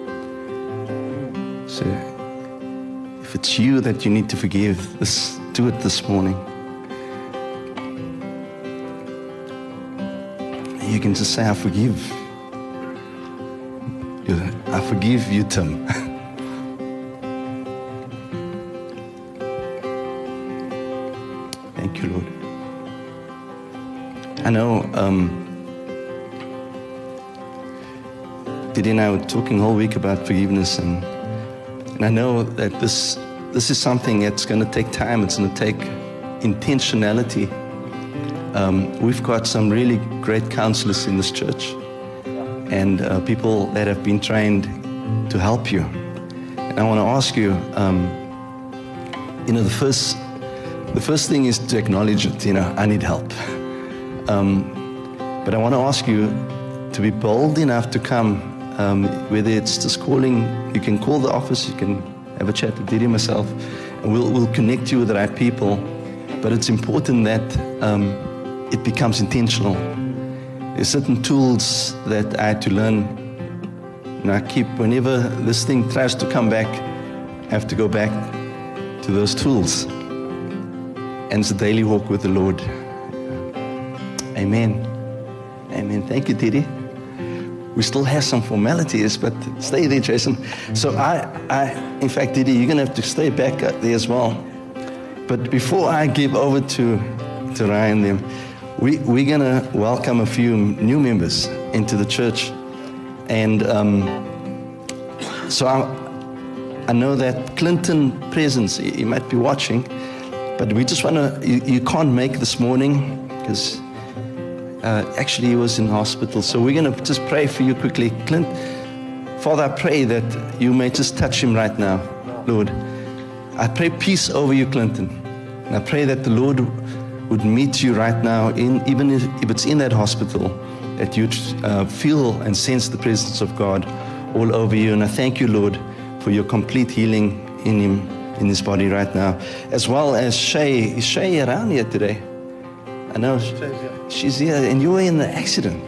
So if it's you that you need to forgive, do it this morning. You can just say, I forgive. I forgive you, Tim. Thank you, Lord. I know Didi and I were talking all week about forgiveness, and I know that this is something that's going to take time. It's going to take intentionality. We've got some really great counselors in this church, and people that have been trained to help you. And I want to ask you, the first thing is to acknowledge it. I need help. But I want to ask you to be bold enough to come. Whether it's just calling, you can call the office, you can have a chat with Didi and myself, and we'll connect you with the right people. But it's important that it becomes intentional. There's certain tools that I had to learn, and I keep, whenever this thing tries to come back, I have to go back to those tools. And it's a daily walk with the Lord. Amen. Amen. Thank you, Didi. We still have some formalities, but stay there, Jason. So in fact, Didi, you're going to have to stay back there as well. But before I give over to Ryan them, we're going to welcome a few new members into the church. And so I know that Clinton Presence, he might be watching, but we just want to, you can't make this morning because actually he was in hospital. So we're going to just pray for you quickly. Clint, Father, I pray that you may just touch him right now, Lord. I pray peace over you, Clinton. And I pray that the Lord would meet you right now, even if it's in that hospital, that you'd feel and sense the presence of God all over you. And I thank you, Lord, for your complete healing in him, in his body right now. As well as Shay. Is Shay around here today? I know she's here, and you were in the accident.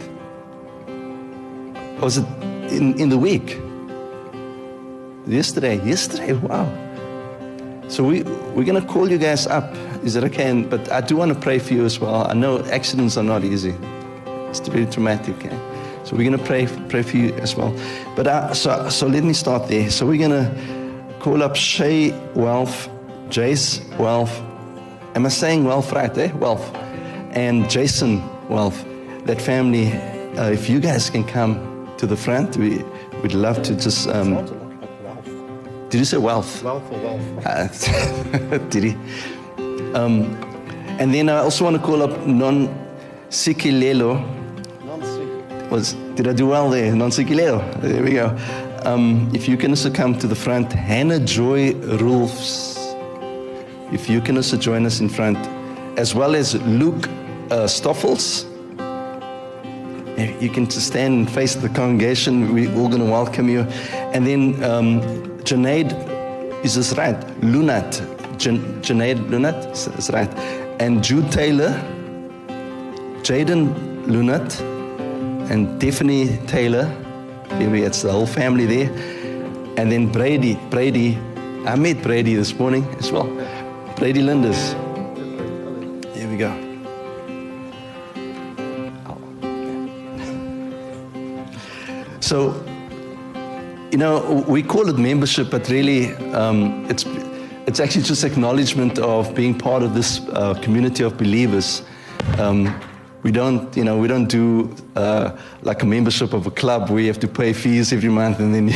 Was it in the week? Yesterday, wow. So we're going to call you guys up. Is that okay? But I do want to pray for you as well. I know accidents are not easy. It's very traumatic. Okay? So we're going to pray for you as well. But so let me start there. So we're going to call up Shay Welf, Jace Welf. Am I saying Welf right, eh? Welf. And Jason Welf. That family, if you guys can come to the front, we'd love to just... Did you say wealth? Wealth or wealth? Did he? And then I also want to call up Non Sikilelo. Did I do well there? Non Sikilelo. There we go. If you can also come to the front. Hannah Joy Rolfs. If you can also join us in front. As well as Luke Stoffels. You can just stand and face the congregation. We're all going to welcome you. And then Junaid, is this right? Lunat. Junaid Lunat, is right. And Jude Taylor. Jaden Lunat and Tiffany Taylor. It's the whole family there. And then Brady. I met Brady this morning as well. Brady Linders. Here we go. So, we call it membership, but really it's actually just acknowledgement of being part of this community of believers. We don't do like a membership of a club where you have to pay fees every month and then,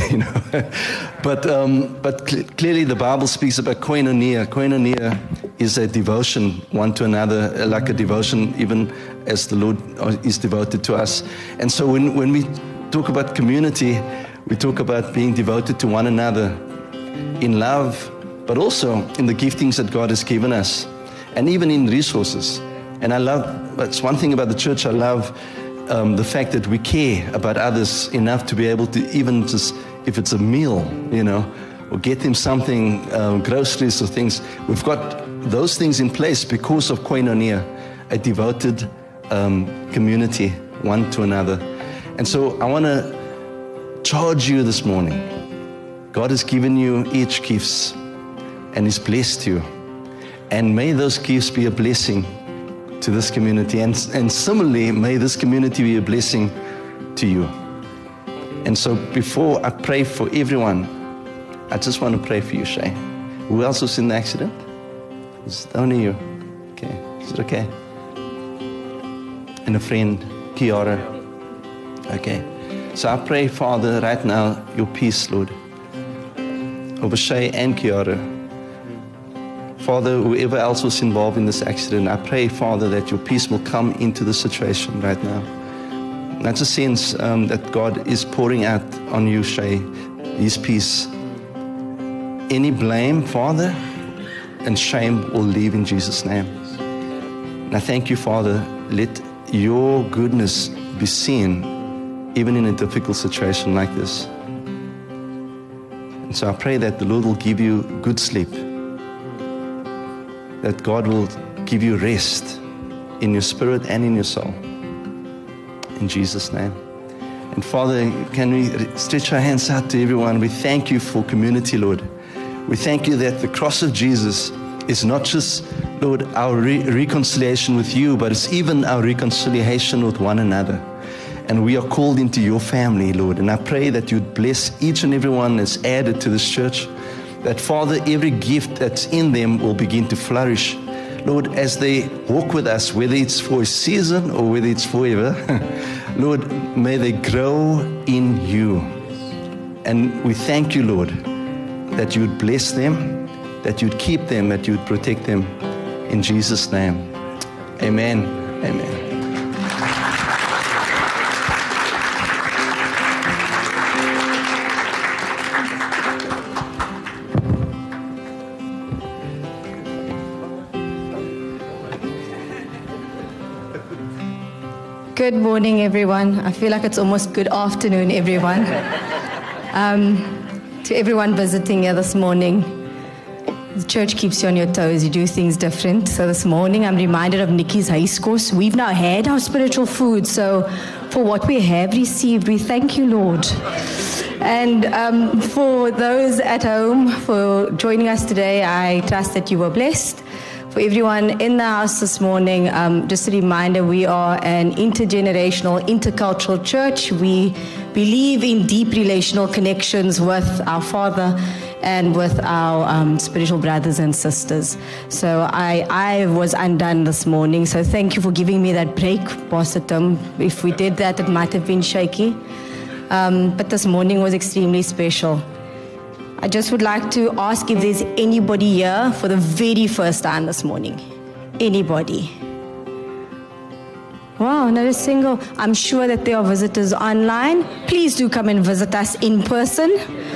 But clearly the Bible speaks about koinonia. Koinonia is a devotion one to another, like a devotion even as the Lord is devoted to us. And so when we talk about community, we talk about being devoted to one another in love, but also in the giftings that God has given us, and even in resources. And it's one thing about the church, I love the fact that we care about others enough to be able to even just, if it's a meal, or get them something, groceries or things. We've got those things in place because of koinonia, a devoted community, one to another. And so I want to charge you this morning. God has given you each gifts and He's blessed you. And may those gifts be a blessing to this community. And similarly, may this community be a blessing to you. And so before I pray for everyone, I just want to pray for you, Shay. Who else was in the accident? It's only you. Okay. Is it okay? And a friend, Kiara. Okay. So I pray, Father, right now, your peace, Lord, over Shay and Kiara. Father, whoever else was involved in this accident, I pray, Father, that your peace will come into the situation right now. That's a sense that God is pouring out on you, Shay, His peace. Any blame, Father, and shame will leave in Jesus' name. And I thank you, Father, let your goodness be seen even in a difficult situation like this. And so I pray that the Lord will give you good sleep, that God will give you rest in your spirit and in your soul. In Jesus' name. And Father, can we stretch our hands out to everyone? We thank you for community, Lord. We thank you that the cross of Jesus is not just, Lord, our reconciliation with you, but it's even our reconciliation with one another. And we are called into your family, Lord. And I pray that you'd bless each and every one that's added to this church, that, Father, every gift that's in them will begin to flourish. Lord, as they walk with us, whether it's for a season or whether it's forever, Lord, may they grow in you. And we thank you, Lord, that you'd bless them, that you'd keep them, that you'd protect them. In Jesus' name, amen. Amen. Good morning, everyone. I feel like it's almost good afternoon, everyone. To everyone visiting here this morning, the church keeps you on your toes. You do things different. So this morning, I'm reminded of Nikki's Huis Kos. We've now had our spiritual food. So for what we have received, we thank you, Lord. And for those at home, for joining us today, I trust that you were blessed. For everyone in the house this morning, just a reminder, we are an intergenerational, intercultural church. We believe in deep relational connections with our Father and with our spiritual brothers and sisters. So I was undone this morning, so thank you for giving me that break, Pastor Tim. If we did that, it might have been shaky. But this morning was extremely special. I just would like to ask if there's anybody here for the very first time this morning. Anybody? Wow, not a single. I'm sure that there are visitors online. Please do come and visit us in person.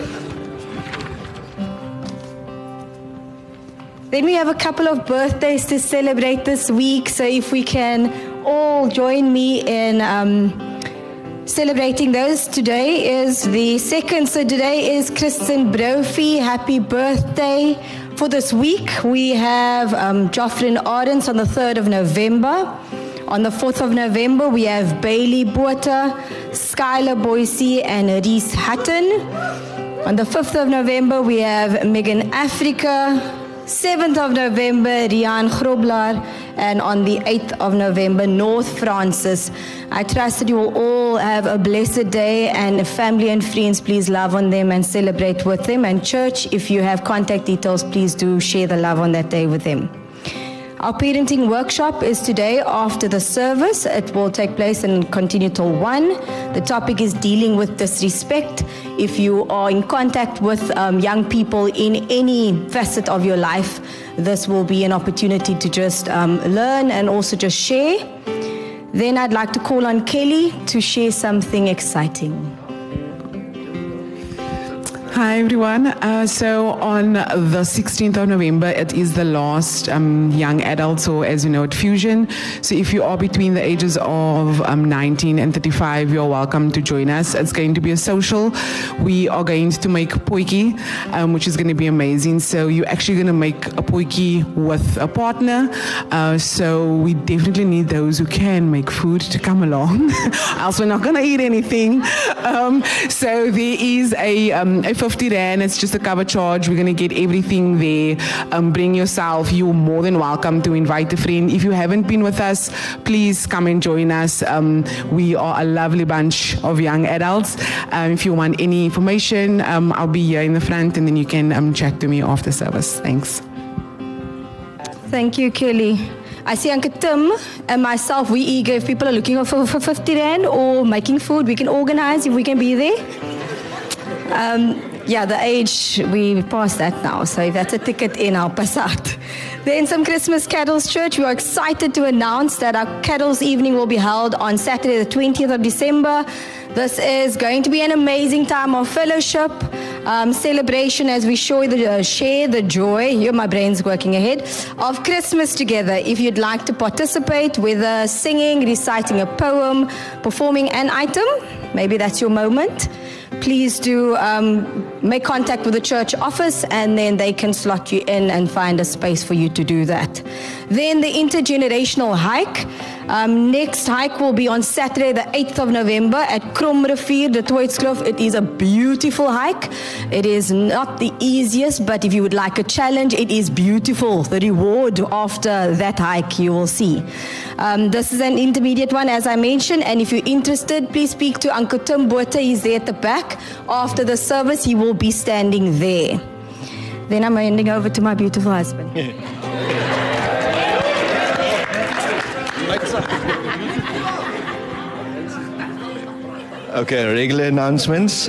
Then we have a couple of birthdays to celebrate this week. So if we can all join me in celebrating those. Today is the second. So today is Kristen Brophy. Happy birthday. For this week, we have Joffrin Ardens on the 3rd of November. On the 4th of November, we have Bailey Botha, Skylar Boise, and Reese Hutton. On the 5th of November, we have Megan Africa. 7th of November, Rian Groblar, and on the 8th of November, North Francis. I trust that you will all have a blessed day, and family and friends, please love on them and celebrate with them. And church, if you have contact details, please do share the love on that day with them. Our parenting workshop is today after the service. It will take place and continue till 1. The topic is dealing with disrespect. If you are in contact with young people in any facet of your life, this will be an opportunity to just learn and also just share. Then I'd like to call on Kelly to share something exciting. Hi everyone. So on the 16th of November, it is the last young adults, or as you know, at Fusion. So if you are between the ages of 19 and 35, you're welcome to join us. It's going to be a social. We are going to make potjie, which is going to be amazing. So you're actually going to make a potjie with a partner. So we definitely need those who can make food to come along. Else we're not going to eat anything. So there is a 50 Rand, it's just a cover charge. We're going to get everything there. Bring yourself. You're more than welcome to invite a friend. If you haven't been with us, please come and join us. We are a lovely bunch of young adults. If you want any information, I'll be here in the front, and then you can chat to me after service. Thanks. Thank you, Kelly. I see Uncle Tim and myself, we eager. If people are looking for 50 Rand or making food, we can organize if we can be there. Yeah, the age, we passed that now. So if that's a ticket in, I'll pass out. Then some Christmas Carols Church. We are excited to announce that our Carols evening will be held on Saturday, the 20th of December. This is going to be an amazing time of fellowship, celebration as we share the joy, here my brain's working ahead, of Christmas together. If you'd like to participate, whether singing, reciting a poem, performing an item, maybe that's your moment, please do make contact with the church office, and then they can slot you in and find a space for you to do that. Then the intergenerational hike. Next hike will be on Saturday, the 8th of November at Kromrivier, the Toitskloof. It is a beautiful hike. It is not the easiest, but if you would like a challenge, it is beautiful. The reward after that hike, you will see. This is an intermediate one, as I mentioned, and if you're interested, please speak to Uncle Tim Botha. He's there at the back. After the service, he will be standing there. Then I'm handing over to my beautiful husband. Okay, regular announcements.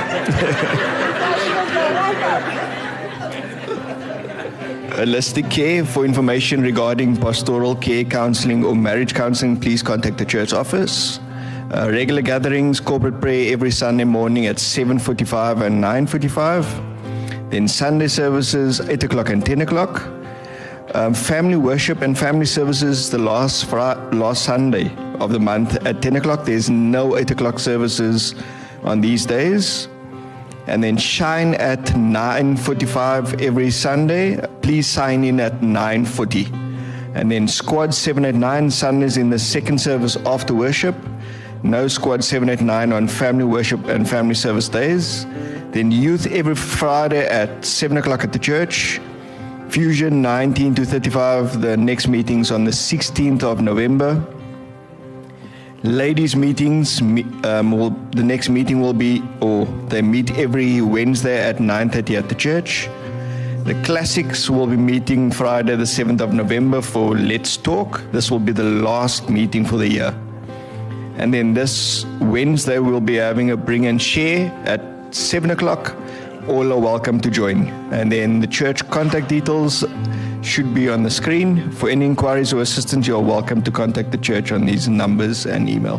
Holistic Care. For information regarding pastoral care counseling or marriage counseling, please contact the church office. Regular gatherings, corporate prayer every Sunday morning at 7:45 and 9:45. Then Sunday services, 8 o'clock and 10 o'clock. Family worship and family services the last Sunday of the month at 10 o'clock. There's no 8 o'clock services on these days. And then Shine at 9:45 every Sunday. Please sign in at 9:40. And then Squad 789 Sundays in the second service after worship. No Squad 789 on family worship and family service days. Then Youth every Friday at 7 o'clock at the church. Fusion 19 to 35, the next meeting's on the 16th of November. Ladies meetings, the next meeting will be, or they meet every Wednesday at 9:30 at the church. The Classics will be meeting Friday the 7th of November for Let's Talk. This will be the last meeting for the year. And then this Wednesday we'll be having a Bring and Share at 7 o'clock. All are welcome to join. And then the church contact details should be on the screen. For any inquiries or assistance, you are welcome to contact the church on these numbers and email.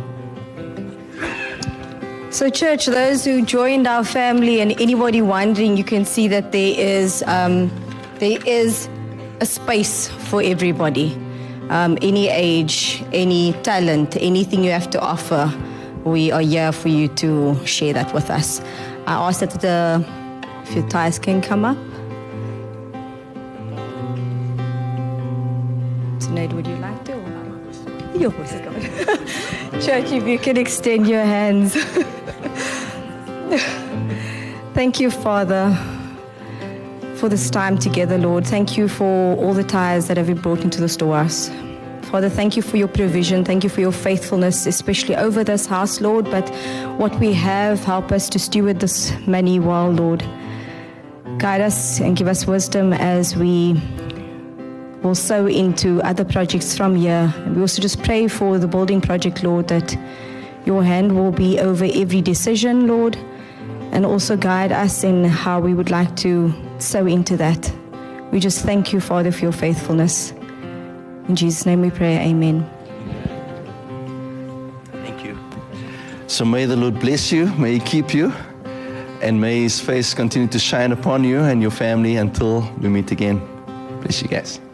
So church, those who joined our family and anybody wondering, you can see that there is a space for everybody. Any age, any talent, anything you have to offer, we are here for you to share that with us. I ask that if your ties can come up. Sinead, would you like to? Your voice is gone. Church, if you can extend your hands. Thank you, Father, for this time together, Lord. Thank you for all the tithes that have been brought into the storehouse. Father, thank you for your provision. Thank you for your faithfulness, especially over this house, Lord. But what we have, help us to steward this money well, Lord. Guide us and give us wisdom as we will sow into other projects from here. And we also just pray for the building project, Lord, that your hand will be over every decision, Lord, and also guide us in how we would like to sow into that. We just thank you, Father, for your faithfulness. In Jesus' name we pray, amen. Thank you. So may the Lord bless you, may He keep you, and may His face continue to shine upon you and your family until we meet again. Bless you guys.